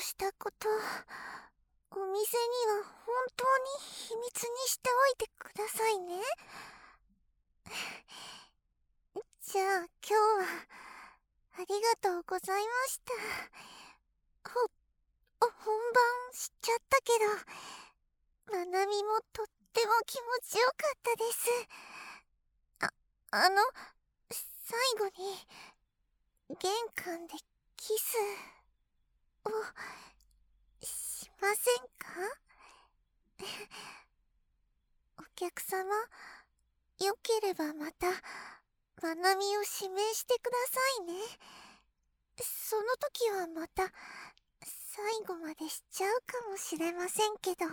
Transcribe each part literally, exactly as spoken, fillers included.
したこと、お店には本当に秘密にしておいてくださいね。じゃあ今日はありがとうございました。ほ、本番しちゃったけど、まなみもとっても気持ちよかったです。あ、あの、最後に玄関でキスをしませんか？お客様、よければまたまなみを指名してくださいね。その時はまた最後までしちゃうかもしれませんけど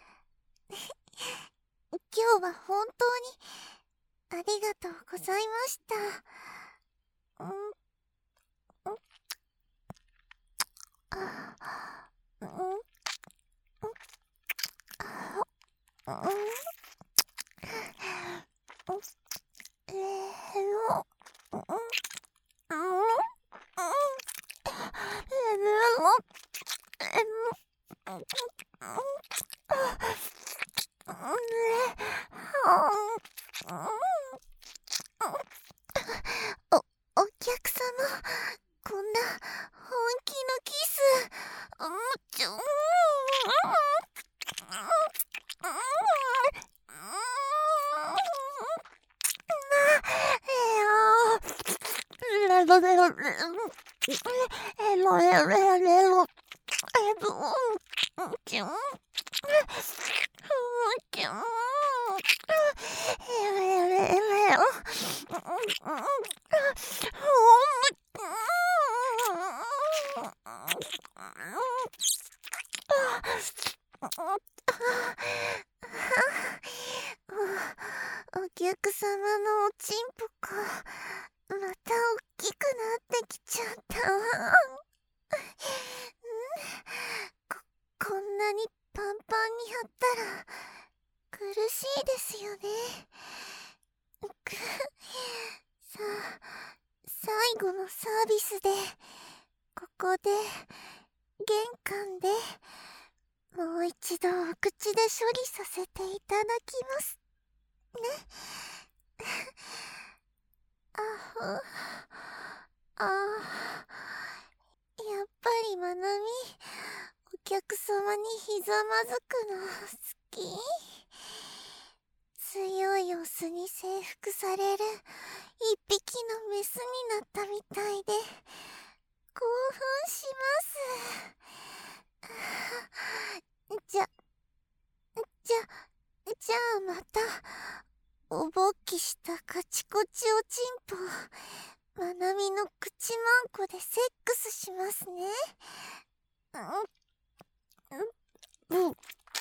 今日は本当にありがとうございました。うん、うん、あ、うん、うん、あ、うん、えー、うん、うん、お、お客様、こんな本気のキス、うん、ちょ、うん、お客様のおちんぽがまたおっきくなってきちゃったわ。こ、こんなにパンパンに貼ったら苦しいですよね。く、さあ、最後のサービスで、ここで、玄関で、もう一度お口で処理させていただきますね。あふ、あ、やっぱりまなみ、お客様にひざまずくの好き。強いオスに征服される一匹のメスになったみたいで興奮します。じゃ、じゃ、じゃあまたおぼっきしたカチコチおちんぽまなみの口マンコでセックスしますね。うん、うん、うん、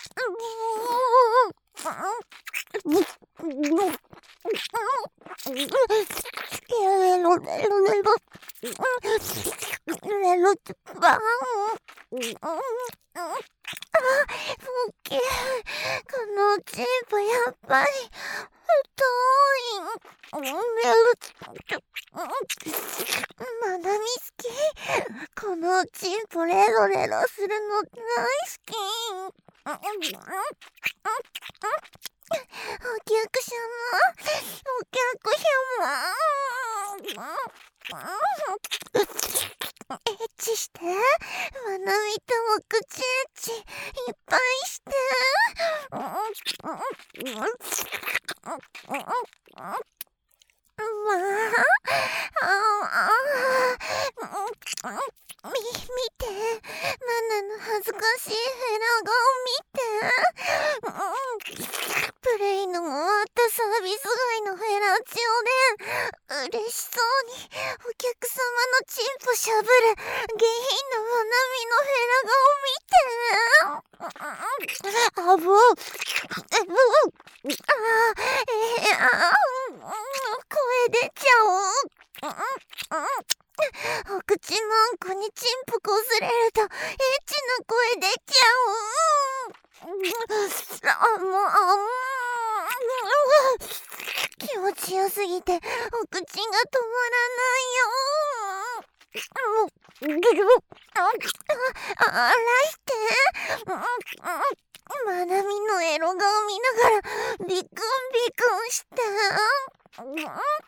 このおちんぽやっぱり太い。まなみ好き。このおちんぽレロレロするの大好き。お客様、お客様。エッチして。まなみとお口エッチいっぱいして。まあ、み、見て。ナナの恥ずかしいヘラ顔見て。プレイの終わったサービス外のフェラチオで嬉しそうにお客様のチンポしゃぶる下品なまなみのヘラ顔見て。あぶ、あぶ、あー、えー、あー、声出ちゃう。お口マンコにチンポこすれるとエッチな声出ちゃう。あ、もう、気持ちよすぎてお口が止まらないよ。 あらして。まなみのエロ顔見ながらビクンビクンして。うんうんうん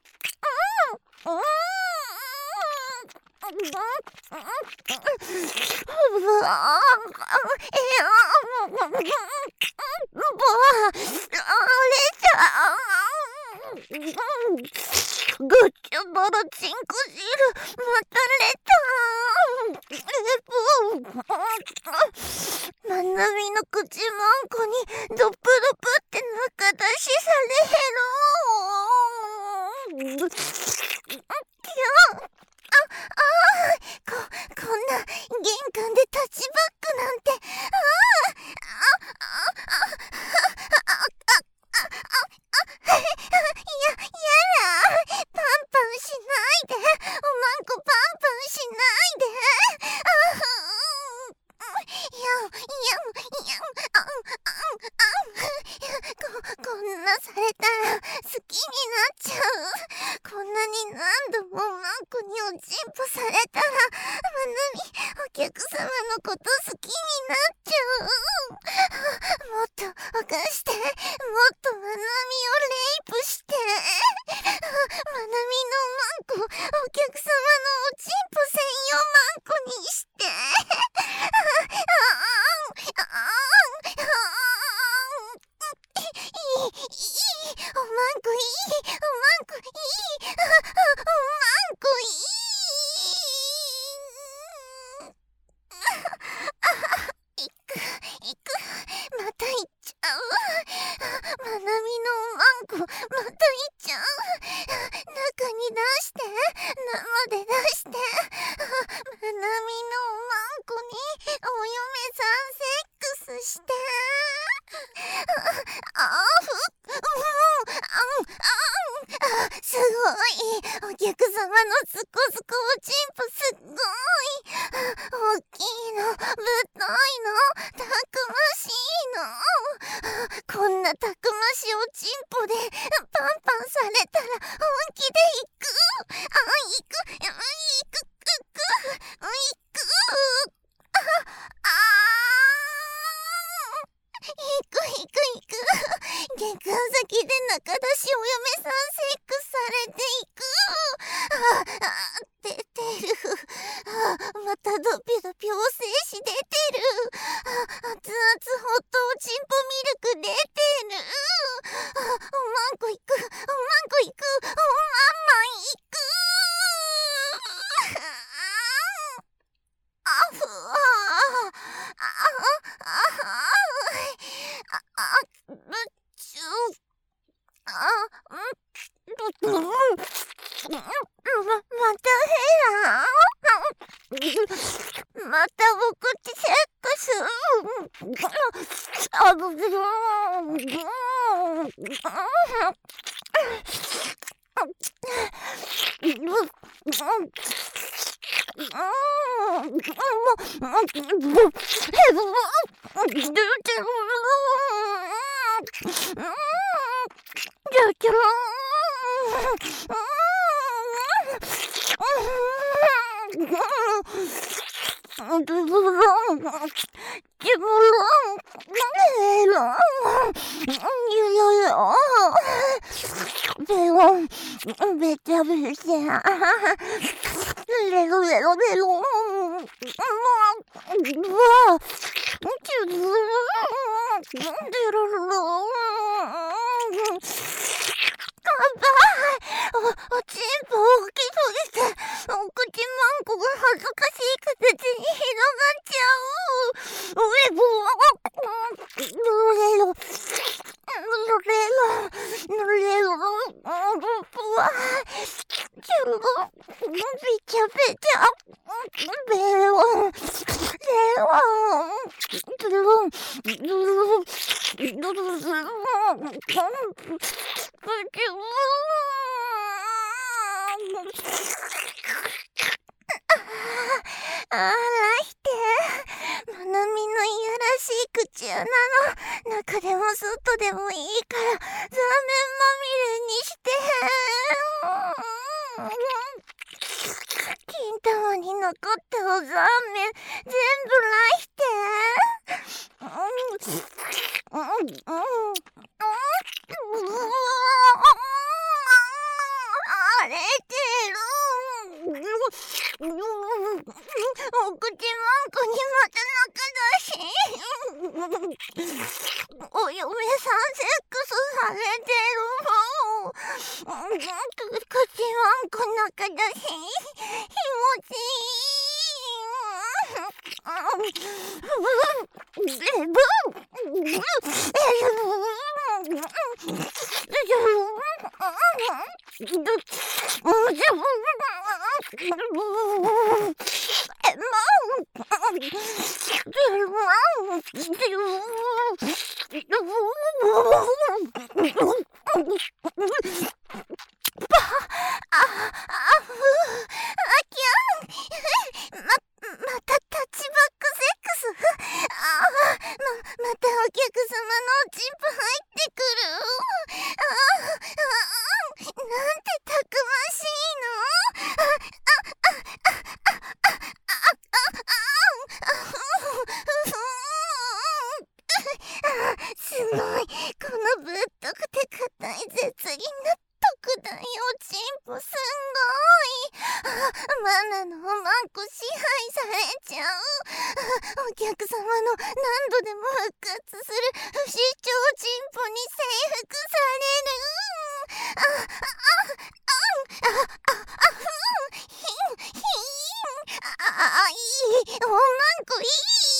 うわえあもうもうあれじゃぐっちゃばらチンコ汁またれたまなみの口まんこにドップドプって中出しされへろああここんな玄関でタッチバックなんてあああああああああややだパンパンしないでおまんこパンパンしないであいやんいやんいやんあんあんあんここんなされたら好きになっちゃうこんなに何度もおまんこにおちんぽされたらまなみお客様のこと好きになっちゃうもっとおかしてもっとまなみをレイプしてまなみのおまんこお客様のおちんぽ専用まんこにしていいいいおまんこいいおまんこいいおまんこいいいくいくまたいっちゃうまなみのおまんこまたいっちゃう中に出して生で出してまなみのおまんこにお嫁さんセックスしてあふあすごいお客様のスコスコおちんぽすっごい大きいのぶっといのたくましいのこんなたくましいおちんぽでパンパンされたら本気でいくあいくいくいくくくいくああいくいくいく玄関先で中出しお嫁さんセックスされていくああ出てるあまたドピドピお精子出てるあ熱々ホットおちんぽミルク出てるあおまんこいくおまんこいくおまんまんいくあふああああああぶっちゅうあうんままたヘラまた僕ってセックスあぶぶべちゃべちゃレロレロレロうわキュルデロロかばいお、おちんぽ大きすぎてお口まんこが恥ずかしい形に広がっちゃううえぼレロレロレロうわキュルべちゃべちゃベロレロドロンドロンドロンドロンあらしてまなみのいやらしい口穴の中でも外でもいいからザーメンまみれにして緊頭に残ったおざんめん全部出して。うんうんうんうん荒れてる。お口まんこにまた中だし。お嫁さんセックスされてるもん。口まんこ中だし気持ちいい。ブブすごい、このぶっとくて硬い絶倫な特大おちんぽすんごい。あ、マナのおまんこ支配されちゃう。お客様の何度でも復活する不死鳥ちんぽに征服される。あ、あ、あ、あ、あ、あ、ふん、ひん、ひん。あ、あ、いい、おまんこいい。